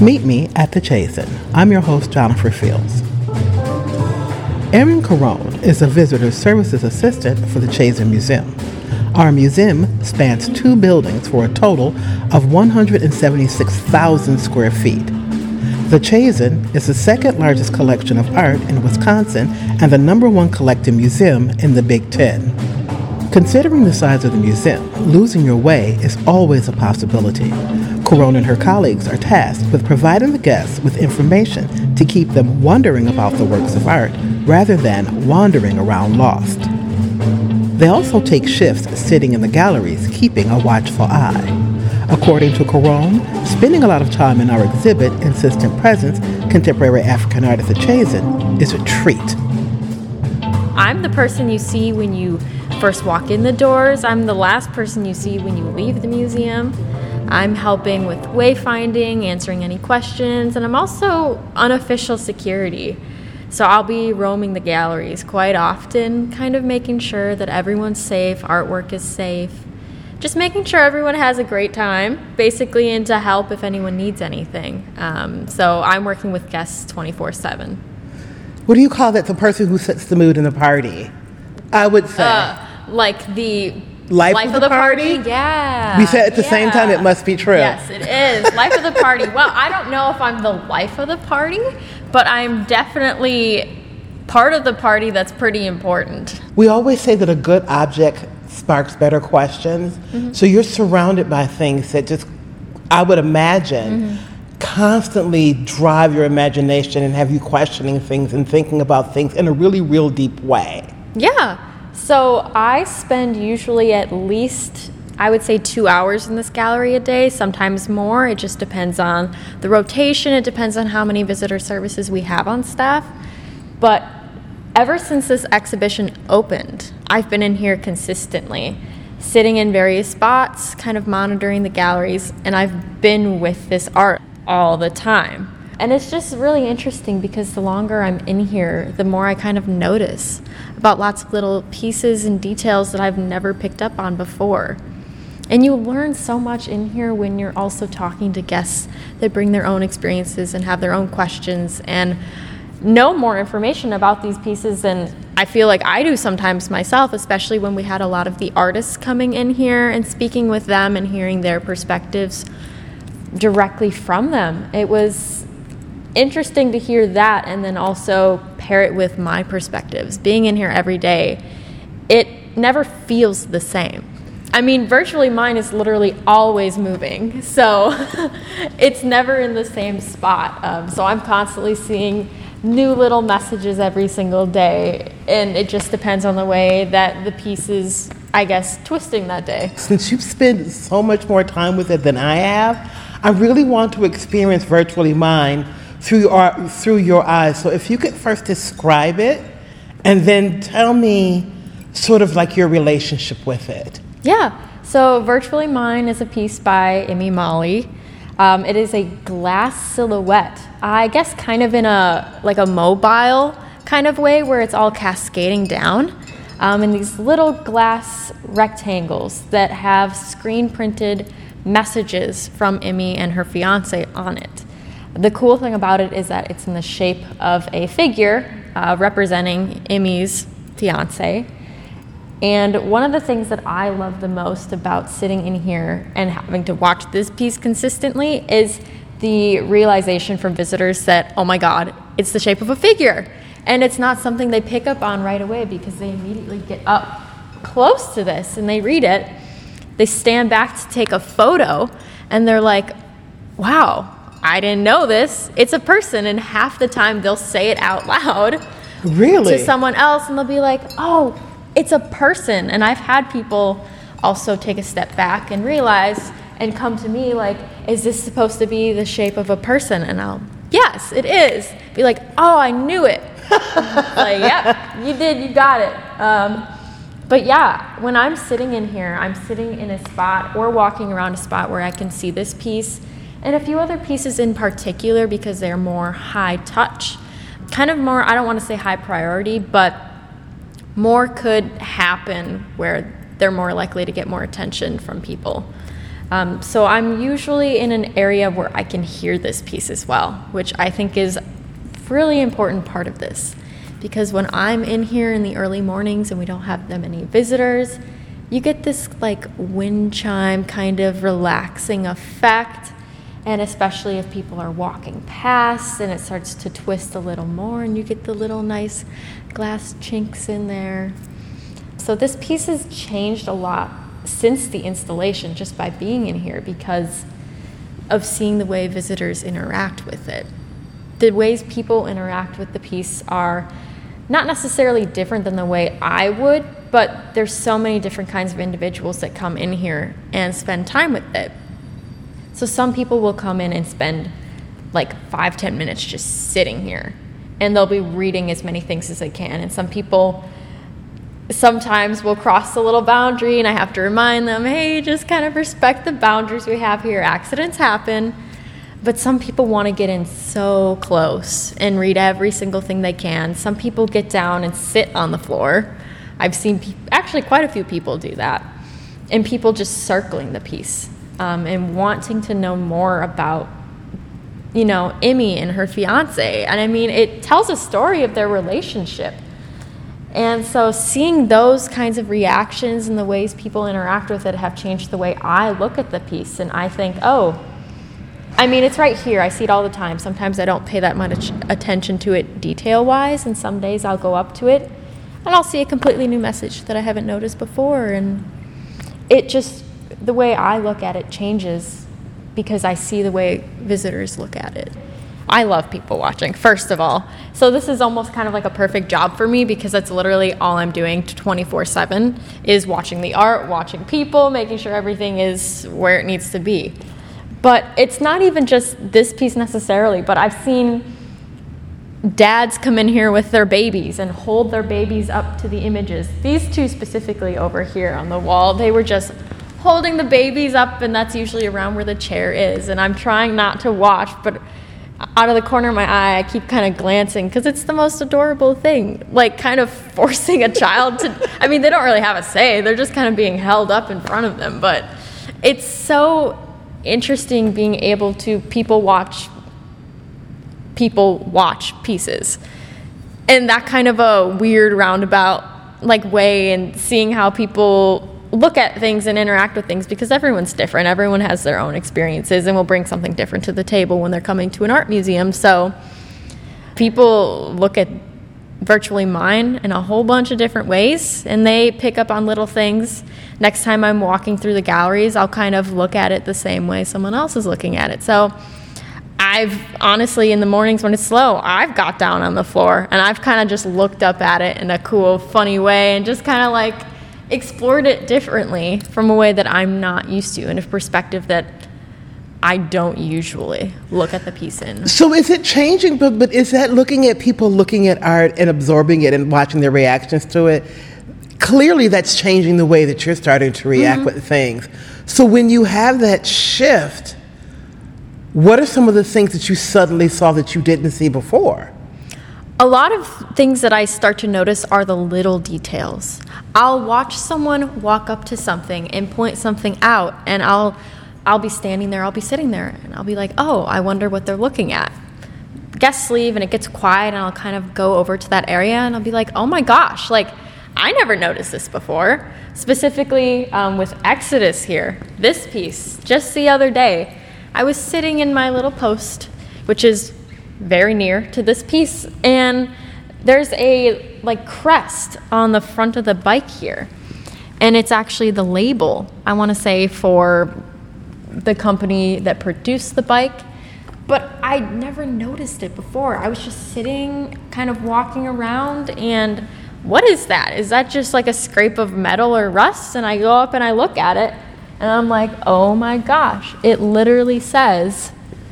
Meet me at the Chazen. I'm your host, Jennifer Fields. Erin Carone is a visitor services assistant for the Chazen Museum. Our museum spans 2 buildings for a total of 176,000 square feet. The Chazen is the second largest collection of art in Wisconsin and the #1 collecting museum in the Big Ten. Considering the size of the museum, losing your way is always a possibility. Carone and her colleagues are tasked with providing the guests with information to keep them wondering about the works of art rather than wandering around lost. They also take shifts sitting in the galleries, keeping a watchful eye. According to Carone, spending a lot of time in our exhibit, Insistent Presence, Contemporary African Art at the Chazen, is a treat. I'm the person you see when you first walk in the doors. I'm the last person you see when you leave the museum. I'm helping with wayfinding, answering any questions, and I'm also unofficial security. So I'll be roaming the galleries quite often, kind of making sure that everyone's safe, artwork is safe, just making sure everyone has a great time, basically, and to help if anyone needs anything. So I'm working with guests 24/7. What do you call that? The person who sets the mood in the party? I would say. Like the Life of the party? Yeah. We said at the same time, it must be true. Yes, it is. Life of the party. Well, I don't know if I'm the life of the party, but I'm definitely part of the party that's pretty important. We always say that a good object sparks better questions. Mm-hmm. So you're surrounded by things that just, I would imagine, constantly drive your imagination and have you questioning things and thinking about things in a really real deep way. Yeah. So I spend usually at least, I would say, 2 hours in this gallery a day, sometimes more. It just depends on the rotation. It depends on how many visitor services we have on staff. But ever since this exhibition opened, I've been in here consistently, sitting in various spots, kind of monitoring the galleries, and I've been with this art all the time. And it's just really interesting because the longer I'm in here, the more I kind of notice about lots of little pieces and details that I've never picked up on before. And you learn so much in here when you're also talking to guests that bring their own experiences and have their own questions and know more information about these pieces than I feel like I do sometimes myself, especially when we had a lot of the artists coming in here and speaking with them and hearing their perspectives directly from them. It was interesting to hear that and then also pair it with my perspectives. Being in here every day, it never feels the same. I mean, Virtually Mine is literally always moving, so it's never in the same spot. So I'm constantly seeing new little messages every single day, and it just depends on the way that the piece is, I guess, twisting that day. Since you've spent so much more time with it than I have, I really want to experience Virtually Mine through your eyes. So if you could first describe it and then tell me sort of like your relationship with it. Yeah, so Virtually Mine is a piece by Emmy Molly. It is a glass silhouette, I guess kind of in a mobile kind of way where it's all cascading down in these little glass rectangles that have screen printed messages from Emmy and her fiance on it. The cool thing about it is that it's in the shape of a figure representing Emmy's fiance. And one of the things that I love the most about sitting in here and having to watch this piece consistently is the realization from visitors that, oh my God, it's the shape of a figure. And it's not something they pick up on right away because they immediately get up close to this and they read it. They stand back to take a photo and they're like, wow, I didn't know this. It's a person, and half the time they'll say it out loud Really? to someone else, and they'll be like, oh, it's a person. And I've had people also take a step back and realize and come to me like, is this supposed to be the shape of a person? And I'll, yes, it is. Be like, oh, I knew it. Like, yep, you did, you got it. But yeah, when I'm sitting in here, I'm sitting in a spot or walking around a spot where I can see this piece and a few other pieces in particular because they're more high touch, kind of more, I don't want to say high priority, but more could happen where they're more likely to get more attention from people. So I'm usually in an area where I can hear this piece as well, which I think is a really important part of this. Because when I'm in here in the early mornings and we don't have that many visitors, you get this like wind chime kind of relaxing effect. And especially if people are walking past and it starts to twist a little more and you get the little nice glass chinks in there. So this piece has changed a lot since the installation just by being in here because of seeing the way visitors interact with it. The ways people interact with the piece are not necessarily different than the way I would, but there's so many different kinds of individuals that come in here and spend time with it. So some people will come in and spend like 5-10 minutes just sitting here, and they'll be reading as many things as they can. And some people sometimes will cross the little boundary, and I have to remind them, hey, just kind of respect the boundaries we have here. Accidents happen. But some people want to get in so close and read every single thing they can. Some people get down and sit on the floor. I've seen actually quite a few people do that. And people just circling the piece and wanting to know more about, you know, Emmy and her fiance. And I mean, it tells a story of their relationship. And so seeing those kinds of reactions and the ways people interact with it have changed the way I look at the piece. And I think, oh, I mean, it's right here. I see it all the time. Sometimes I don't pay that much attention to it detail-wise, and some days I'll go up to it, and I'll see a completely new message that I haven't noticed before. And it just, the way I look at it changes because I see the way visitors look at it. I love people watching, first of all. So this is almost kind of like a perfect job for me because that's literally all I'm doing 24/7 is watching the art, watching people, making sure everything is where it needs to be. But it's not even just this piece necessarily, but I've seen dads come in here with their babies and hold their babies up to the images. These two specifically over here on the wall, they were just holding the babies up, and that's usually around where the chair is. And I'm trying not to watch, but out of the corner of my eye, I keep kind of glancing because it's the most adorable thing, like kind of forcing a child to, I mean, they don't really have a say. They're just kind of being held up in front of them. But it's so interesting being able to people watch pieces in that kind of a weird roundabout like way, and seeing how people look at things and interact with things because everyone's different. Everyone has their own experiences and will bring something different to the table when they're coming to an art museum. So people look at virtually mine in a whole bunch of different ways, and they pick up on little things. Next time I'm walking through the galleries, I'll kind of look at it the same way someone else is looking at it. So I've honestly, in the mornings when it's slow, I've got down on the floor and I've kind of just looked up at it in a cool, funny way and just kind of like explored it differently from a way that I'm not used to, in a perspective that I don't usually look at the piece in. So is it changing, but is that looking at people looking at art and absorbing it and watching their reactions to it? Clearly that's changing the way that you're starting to react with things. So when you have that shift, what are some of the things that you suddenly saw that you didn't see before? A lot of things that I start to notice are the little details. I'll watch someone walk up to something and point something out, and I'll be standing there, I'll be sitting there, and I'll be like, oh, I wonder what they're looking at. Guests leave, and it gets quiet, and I'll kind of go over to that area, and I'll be like, oh my gosh, like, I never noticed this before. Specifically with Exodus here, this piece, just the other day, I was sitting in my little post, which is very near to this piece, and there's a like crest on the front of the bike here, and it's actually the label, I want to say, for the company that produced the bike, but I never noticed it before. I was just sitting, kind of walking around, and what is that? Is that just like a scrape of metal or rust? And I go up and I look at it, and I'm like, oh my gosh, it literally says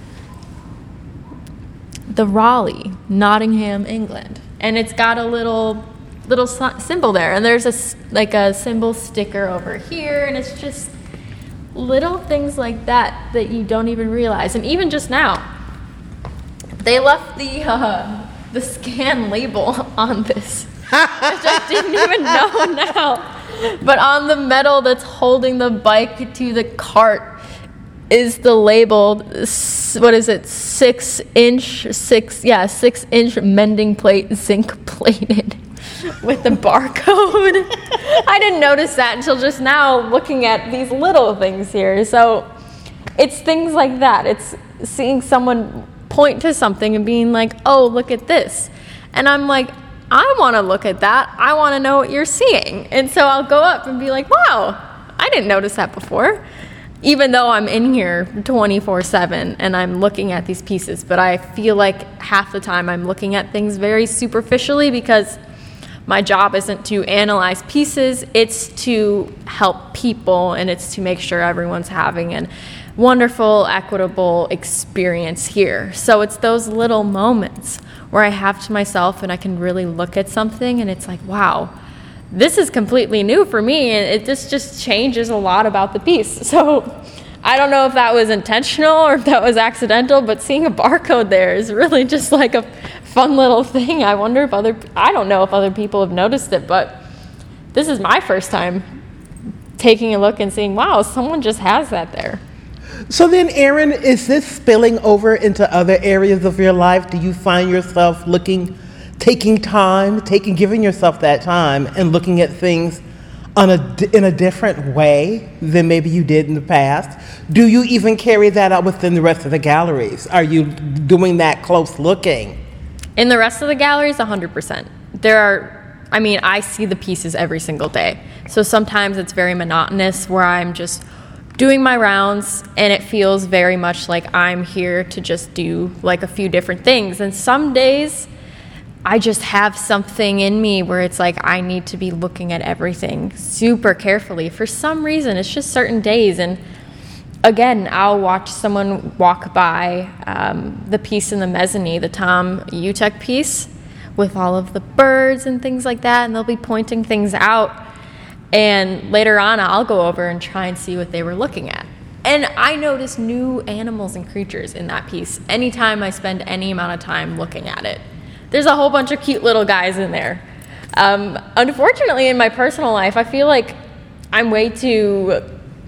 the Raleigh, Nottingham, England. And it's got a little symbol there. And there's a symbol sticker over here. And it's just little things like that that you don't even realize. And even just now, they left the scan label on this, which I didn't even know now. But on the metal that's holding the bike to the cart, is the labeled, what is it, 6-inch mending plate, zinc plated with the barcode. I didn't notice that until just now looking at these little things here. So it's things like that. It's seeing someone point to something and being like, oh, look at this. And I'm like, I want to look at that. I want to know what you're seeing. And so I'll go up and be like, wow, I didn't notice that before. Even though I'm in here 24/7 and I'm looking at these pieces. But I feel like half the time I'm looking at things very superficially because my job isn't to analyze pieces. It's to help people, and it's to make sure everyone's having a wonderful, equitable experience here. So it's those little moments where I have to myself and I can really look at something and it's like, wow, this is completely new for me, and it just changes a lot about the piece. So I don't know if that was intentional or if that was accidental, but seeing a barcode there is really just like a fun little thing. I wonder if I don't know if other people have noticed it, but this is my first time taking a look and seeing, wow, someone just has that there. So then, Erin, is this spilling over into other areas of your life? Do you find yourself giving yourself that time and looking at things in a different way than maybe you did in the past? Do you even carry that out within the rest of the galleries? Are you doing that close looking? In the rest of the galleries, 100%. I see the pieces every single day. So sometimes it's very monotonous where I'm just doing my rounds and it feels very much like I'm here to just do like a few different things. And some days I just have something in me where it's like I need to be looking at everything super carefully. For some reason, it's just certain days. And again, I'll watch someone walk by the piece in the mezzanine, the Tom Utek piece with all of the birds and things like that, and they'll be pointing things out. And later on, I'll go over and try and see what they were looking at. And I notice new animals and creatures in that piece anytime I spend any amount of time looking at it. There's a whole bunch of cute little guys in there. Unfortunately, in my personal life, I feel like I'm way too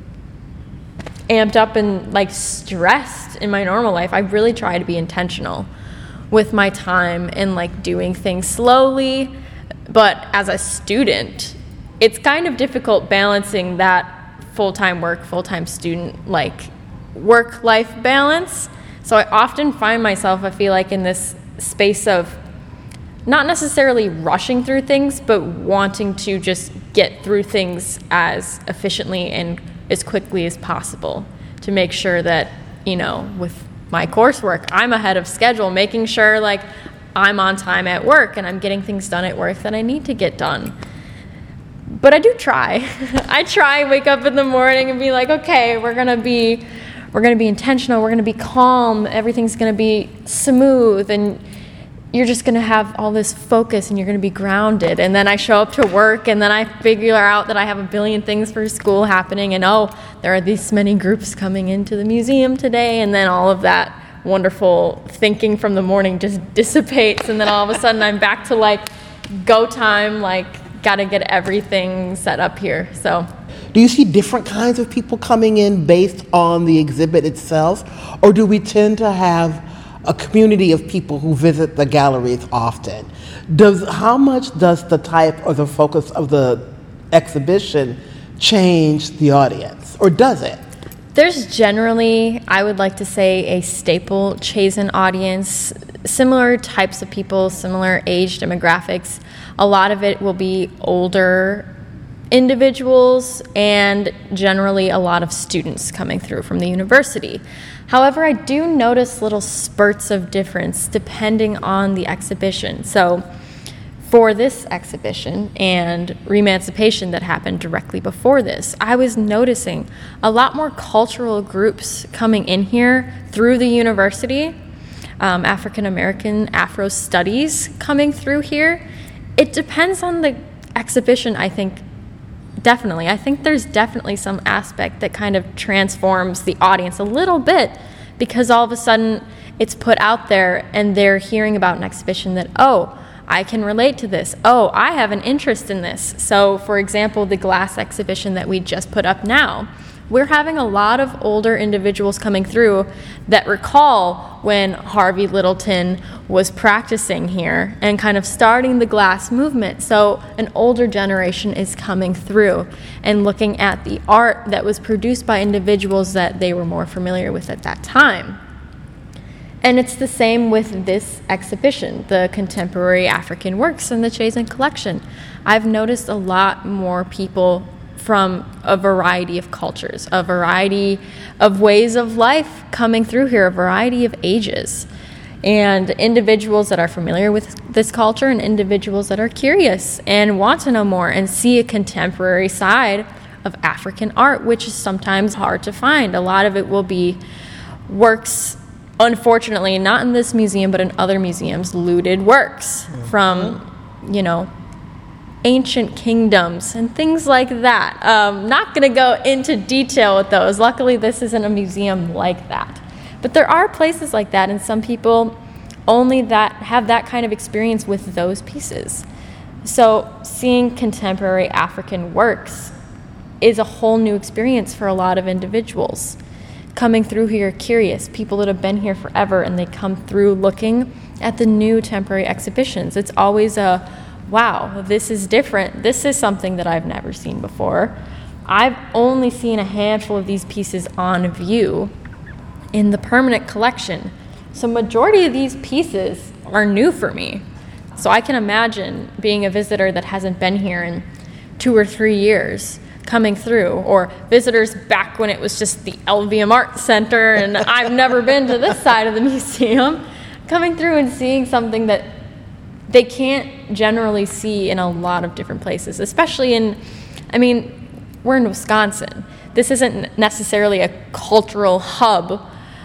amped up and like stressed in my normal life. I really try to be intentional with my time and like doing things slowly. But as a student, it's kind of difficult balancing that full-time work, full-time student, like work-life balance. So I often find myself, I feel like, in this space of not necessarily rushing through things, but wanting to just get through things as efficiently and as quickly as possible to make sure that, with my coursework, I'm ahead of schedule, making sure like I'm on time at work and I'm getting things done at work that I need to get done. But I do try. I try, wake up in the morning and be like, okay, we're gonna be intentional, we're gonna be calm, everything's gonna be smooth, and you're just going to have all this focus and you're going to be grounded. And then I show up to work and then I figure out that I have a billion things for school happening, and there are these many groups coming into the museum today, and then all of that wonderful thinking from the morning just dissipates, and then all of a sudden I'm back to like go time, like got to get everything set up here. So do you see different kinds of people coming in based on the exhibit itself, or do we tend to have a community of people who visit the galleries often? How much does the type or the focus of the exhibition change the audience, or does it? There's generally, I would like to say, a staple Chazen audience, similar types of people, similar age demographics. A lot of it will be older individuals and generally a lot of students coming through from the university. However, I do notice little spurts of difference depending on the exhibition. So for this exhibition and Remancipation that happened directly before this, I was noticing a lot more cultural groups coming in here through the university, African American Afro studies coming through here. It depends on the exhibition, I think. Definitely. I think there's definitely some aspect that kind of transforms the audience a little bit, because all of a sudden it's put out there and they're hearing about an exhibition that, I can relate to this. I have an interest in this. So, for example, the glass exhibition that we just put up now, We're having a lot of older individuals coming through that recall when Harvey Littleton was practicing here and kind of starting the glass movement. So an older generation is coming through and looking at the art that was produced by individuals that they were more familiar with at that time. And it's the same with this exhibition, the Contemporary African Works in the Chazen Collection. I've noticed a lot more people from a variety of cultures, a variety of ways of life coming through here, a variety of ages, and individuals that are familiar with this culture and individuals that are curious and want to know more and see a contemporary side of African art, which is sometimes hard to find. A lot of it will be works, unfortunately, not in this museum, but in other museums, looted works from, ancient kingdoms and things like that. Not going to go into detail with those. Luckily, this isn't a museum like that. But there are places like that, and some people only that have that kind of experience with those pieces. So seeing contemporary African works is a whole new experience for a lot of individuals. Coming through here curious, people that have been here forever, and they come through looking at the new temporary exhibitions. It's always a, wow, this is different. This is something that I've never seen before. I've only seen a handful of these pieces on view in the permanent collection. So majority of these pieces are new for me. So I can imagine being a visitor that hasn't been here in 2 or 3 years coming through, or visitors back when it was just the LVM Art Center and I've never been to this side of the museum, coming through and seeing something that they can't generally see in a lot of different places, especially we're in Wisconsin. This isn't necessarily a cultural hub.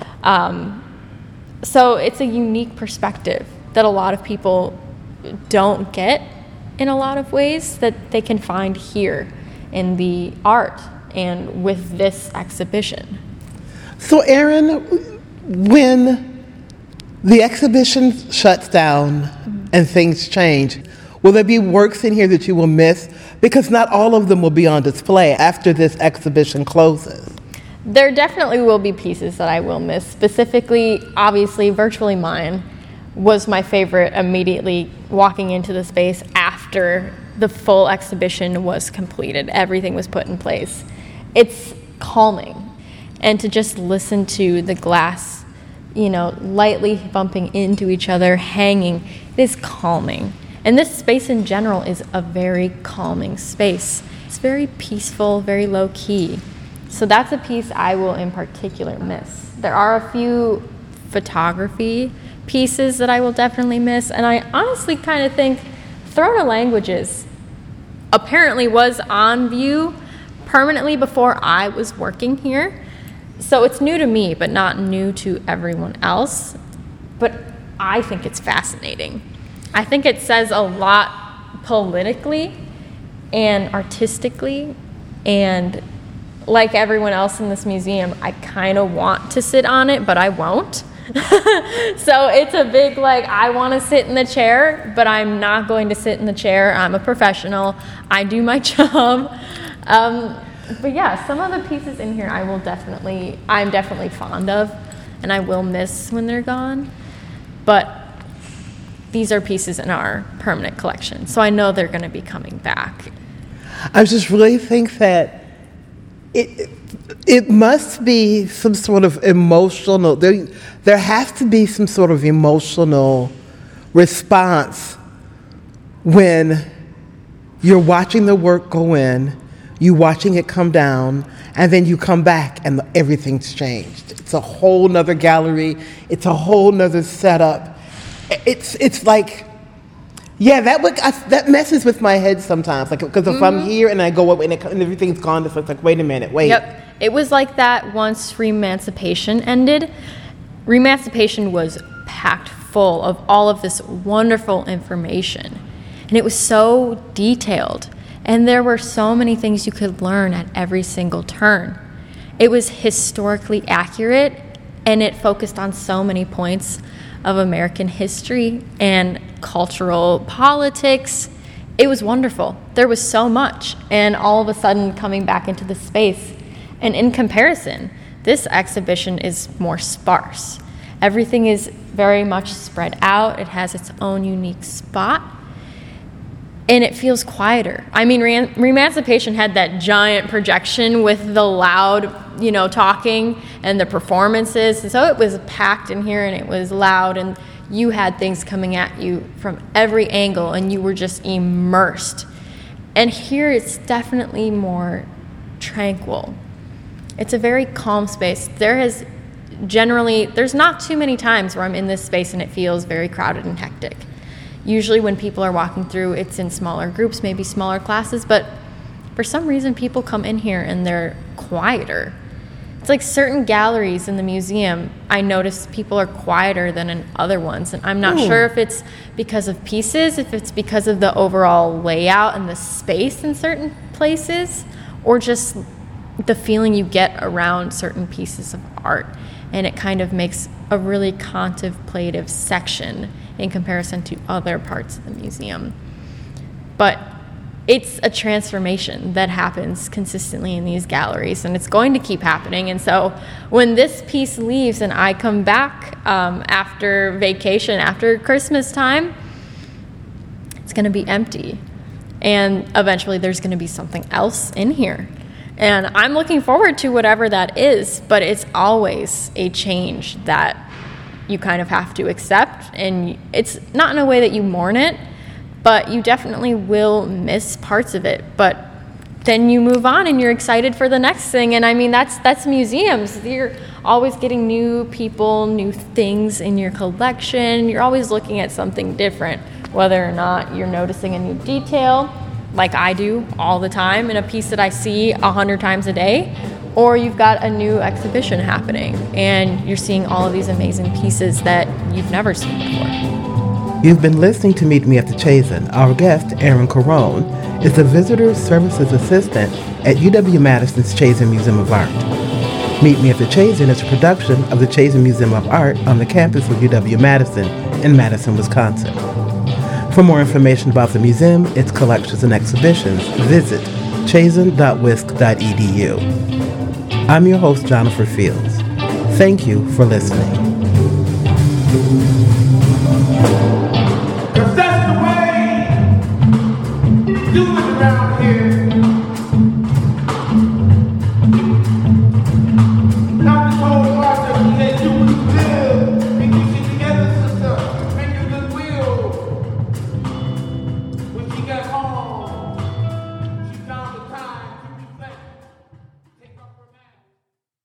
So it's a unique perspective that a lot of people don't get in a lot of ways that they can find here in the art and with this exhibition. So Erin, when the exhibition shuts down and things change, will there be works in here that you will miss? Because not all of them will be on display after this exhibition closes. There definitely will be pieces that I will miss. Specifically, obviously, Virtually Mine was my favorite immediately walking into the space after the full exhibition was completed. Everything was put in place. It's calming. And to just listen to the glass, lightly bumping into each other, hanging, it is calming. And this space in general is a very calming space. It's very peaceful, very low key. So that's a piece I will in particular miss. There are a few photography pieces that I will definitely miss. And I honestly kind of think Throne of Languages apparently was on view permanently before I was working here. So it's new to me, but not new to everyone else. But I think it's fascinating. I think it says a lot politically and artistically, and like everyone else in this museum, I kind of want to sit on it, but I won't. So it's a big, I want to sit in the chair, but I'm not going to sit in the chair. I'm a professional. I do my job. But yeah, some of the pieces in here I'm definitely fond of, and I will miss when they're gone. But these are pieces in our permanent collection, so I know they're going to be coming back. I just really think that it must be some sort of emotional, there has to be some sort of emotional response when you're watching the work go in, you watching it come down, and then you come back and everything's changed. It's a whole nother gallery. It's a whole nother setup. It's like, yeah, that messes with my head sometimes. Because if I'm here and I go up and everything's gone, it's like, wait a minute, wait. Yep. It was like that once Remancipation ended. Remancipation was packed full of all of this wonderful information. And it was so detailed. And there were so many things you could learn at every single turn. It was historically accurate, and it focused on so many points of American history and cultural politics. It was wonderful. There was so much. And all of a sudden, coming back into the space And in comparison, this exhibition is more sparse. Everything is very much spread out. It has its own unique spot. And it feels quieter. I mean, Remancipation had that giant projection with the loud, talking and the performances. And so it was packed in here and it was loud, and you had things coming at you from every angle and you were just immersed. And here it's definitely more tranquil. It's a very calm space. There's not too many times where I'm in this space and it feels very crowded and hectic. Usually when people are walking through, it's in smaller groups, maybe smaller classes, but for some reason people come in here and they're quieter. It's like certain galleries in the museum, I notice people are quieter than in other ones, and I'm not sure if it's because of pieces, if it's because of the overall layout and the space in certain places, or just the feeling you get around certain pieces of art. And it kind of makes a really contemplative section in comparison to other parts of the museum. But it's a transformation that happens consistently in these galleries, and it's going to keep happening. And so when this piece leaves and I come back after vacation, after Christmas time, it's going to be empty. And eventually there's going to be something else in here. And I'm looking forward to whatever that is, but it's always a change that you kind of have to accept. And it's not in a way that you mourn it, but you definitely will miss parts of it. But then you move on and you're excited for the next thing. And I mean, that's museums. You're always getting new people, new things in your collection. You're always looking at something different, whether or not you're noticing a new detail, like I do all the time in a piece that I see 100 times a day, or you've got a new exhibition happening and you're seeing all of these amazing pieces that you've never seen before. You've been listening to Meet Me at the Chazen. Our guest, Erin Carone, is the Visitor Services Assistant at UW-Madison's Chazen Museum of Art. Meet Me at the Chazen is a production of the Chazen Museum of Art on the campus of UW-Madison in Madison, Wisconsin. For more information about the museum, its collections, and exhibitions, visit chazen.wisc.edu. I'm your host, Jennifer Fields. Thank you for listening. 'Cause that's the way we do it around here.